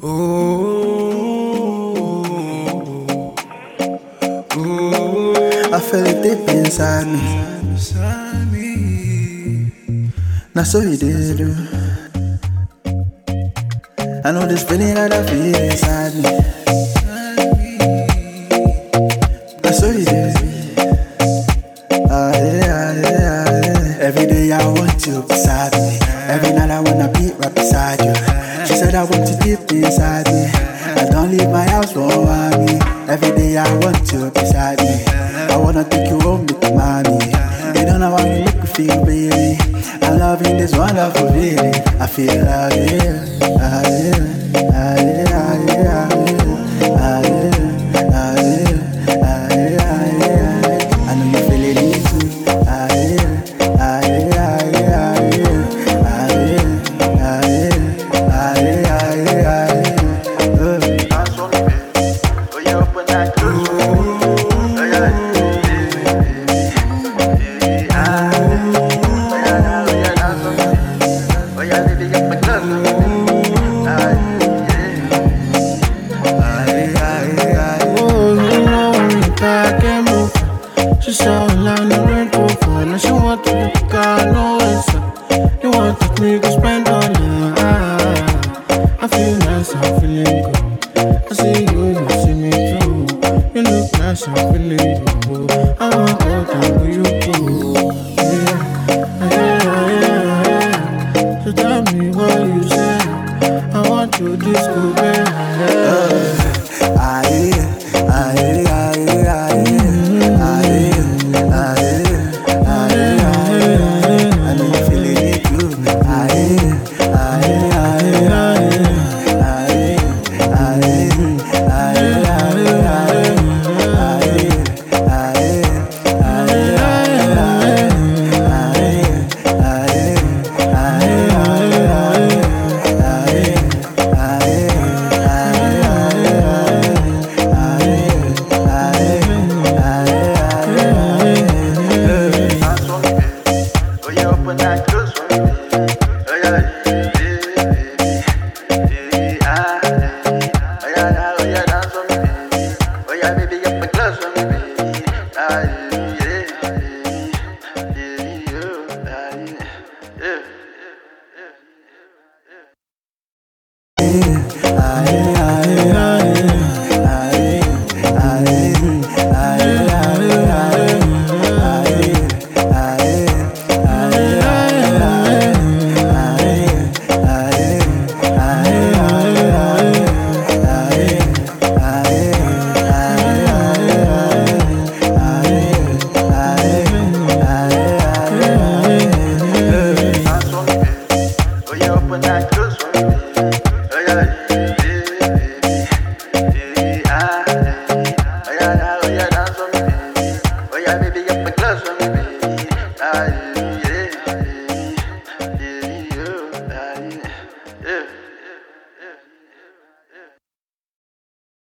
I feel it deep inside me. Now so you did. I know this feeling that I feel inside me. Now so you did. Every day I want you beside me. Every night I wanna be right beside you. She said I want you deep inside me. I don't leave my house for me. Every day I want you beside me. I wanna take you home with mommy. You don't know how you make me feel, baby. I'm loving this wonderful feeling. I feel like I know you feeling it too. She saw a line of rent over. Now she want to look car, no answer. You want to take me to spend all night. I feel nice, I'm feeling good. I see you see me too. You look nice, I'm feeling good. I want to go down where you go. Yeah. So tell me what you say. I want to disco, baby. Baby, up a glass on me, baby.